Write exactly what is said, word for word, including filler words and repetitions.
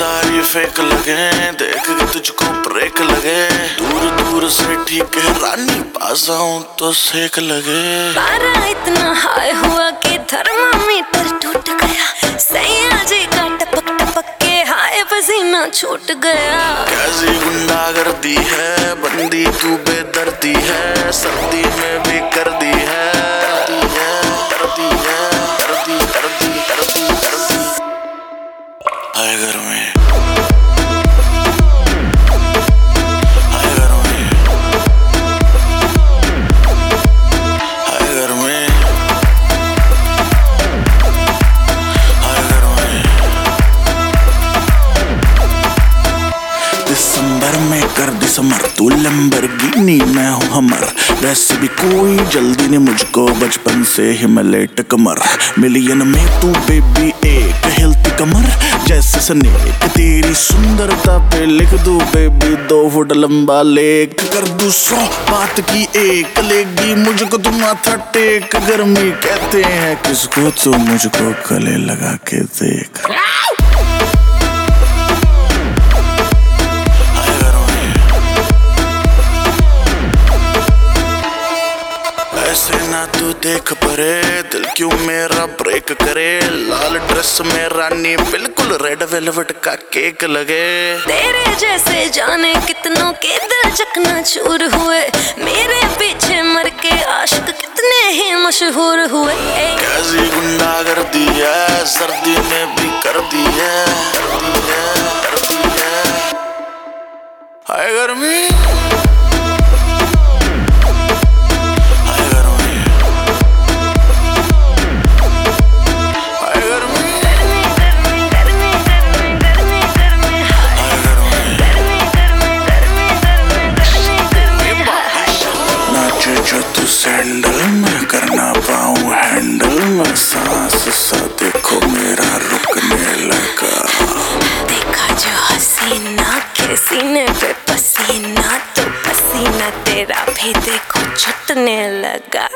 सारी फेक लगे, देख के तुझको ब्रेक लगे। दूर दूर से ठीक है रानी, पास आऊं तो सेक लगे। पारा इतना हाई हुआ कि थर्मामीटर टूट गया। सैया जी का टपक टपक के हाय पसीना छूट गया। कैसी गुंडागर्दी है, बंदी तू बेदर्दी है। सर्दी में भी कर दी है, कर दी है, कर दी है, कर दी, कर दी, कर दी, कर दी। हाय घर में, हाय घर में, हाय घर में, हाय घर में। दिसंबर में कर दिसंबर, तू लैम्बोर्गिनी मैं हूँ हमर। वैसे भी कोई जल्दी नहीं मुझको, बचपन से ही मैं लेट कमर। मिलियन में तू बेबी एक हिलती कमर जैसे स्नेक। तेरी सुंदरता पे लिख दूं बेबी दो फुट लंबा लेख। कर दूं सौ बात की एक, लेगी मुझको तुम माथा टेक। गर्मी कहते हैं किसको, तो मुझको गले लगा के देख। ऐसे ना तू देख परे, दिल क्यों मेरा ब्रेक करे। लाल ड्रेस में रानी बिल्कुल रेड वेलवेट का केक लगे। तेरे जैसे जाने कितनों के दिल चकना चूर हुए। मेरे पीछे मर के आशिक कितने ही मशहूर हुए। कैसी गुंडागर्दी है, सर्दी में भी कर दी है, कर दी है, कर दी है। हाय गर्मी, सैंडल में करना पाऊं हैंडल में। सांस सा देखो मेरा रुकने लगा। देखा जो हसीना के सीने पे पसीना, तो पसीना तेरा भी देखो छूटने लगा।